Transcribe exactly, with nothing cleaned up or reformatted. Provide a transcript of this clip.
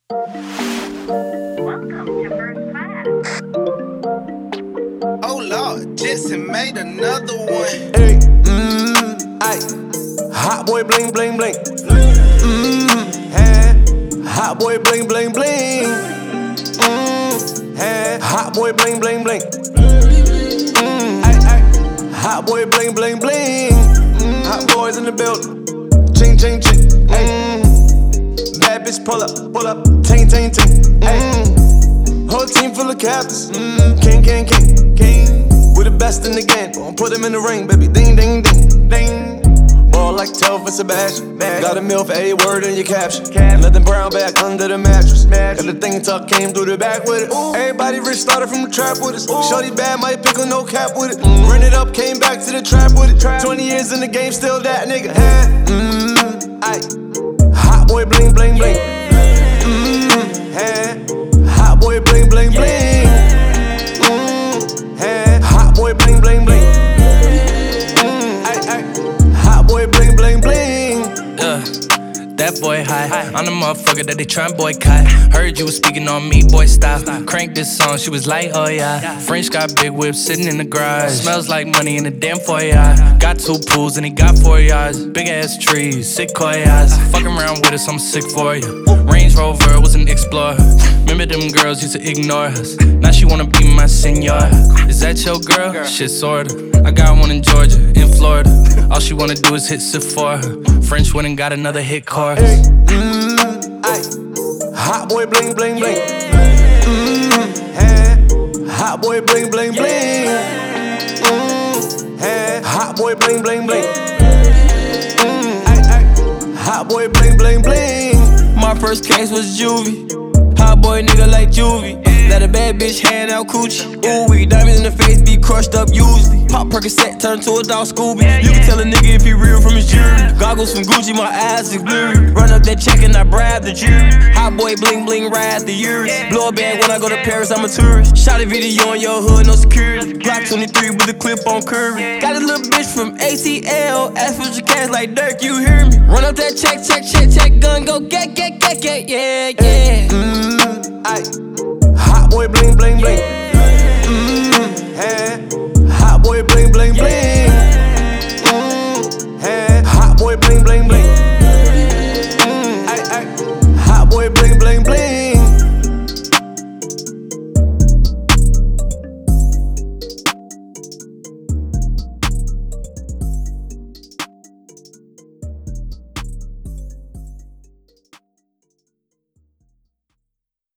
Welcome to first class. Oh Lord, Jetson made another one. Hey, mmm, aye. Hot boy bling bling bling. Mmm, hey. Hot boy bling bling bling. Mmm, hey. Hot boy bling bling bling. Mmm, aye aye. Hot boy bling bling bling. Mm, hot boys in the building. Ching ching ching. Mmm. Bad bitch pull up, pull up. Ting ting ting. Mmm. Whole team full of captains. Mmm. King king king king. We the best in the game. Gon' put him in the ring, baby. Ding ding ding ding. Ball like Telford Sebastian. Got a meal for every word in your caption. Nothing brown back under the mattress. Got the thing tuck, came through the back with it. Everybody rich started from the trap with us. Shorty bad, might pick on no cap with it. Run it up, came back to the trap with it. twenty years in the game, still that nigga. Mmm, aye. Hot boy bling bling bling. Mmm, hey. Hot boy bling bling bling. Mmm, hey. Hot boy bling bling bling. Mmm, aye aye. Hot boy bling bling bling. Yeah, that boy high. I'm the motherfucker that they tryna boycott. Heard you was speaking on me, boy, stop. Crank this song, she was like, oh yeah. French got big whips sitting in the garage. Smells like money in the damn foyer. Got two pools and he got four yards. Big ass trees, sick koyas. Fucking around with us, I'm sick for you. Range Rover was an Explorer. Remember them girls used to ignore us. Now she wanna be my senor. Is that your girl? Shit, sorta. I got one in Georgia, in Florida. All she wanna do is hit Sephora. French went and got another hit chorus. Hey, mmm, aye. Hot boy bling bling bling. Mmm, hey. Hot boy bling bling bling. Mmm, hey. Hot boy bling bling bling. Mmm, aye aye. Hot boy bling bling bling. My first case was juvie. Hot boy nigga like juvie. Let a bad bitch hand out coochie. Ooh, we diamonds in the face be crushed up usually. Pop Percocet turn to a dog Scooby. You can tell a nigga if he real from his jewelry. Goggles from Gucci, my eyes is blurry. Run up that check and I bribe the jury. Hot boy bling bling ride the years. Blow a bag when I go to Paris, I'm a tourist. Shot a video on your hood, no security. Glock twenty-three with a clip on curvy. Got a little bitch from A T L. Ask for your cash like Dirk, you hear me? Run up that check, check, check, check, gun, go get, get, get, get, yeah, yeah. Mmm, aye. Hot boy bling bling bling. Mmm, hey. Hot boy bling bling bling.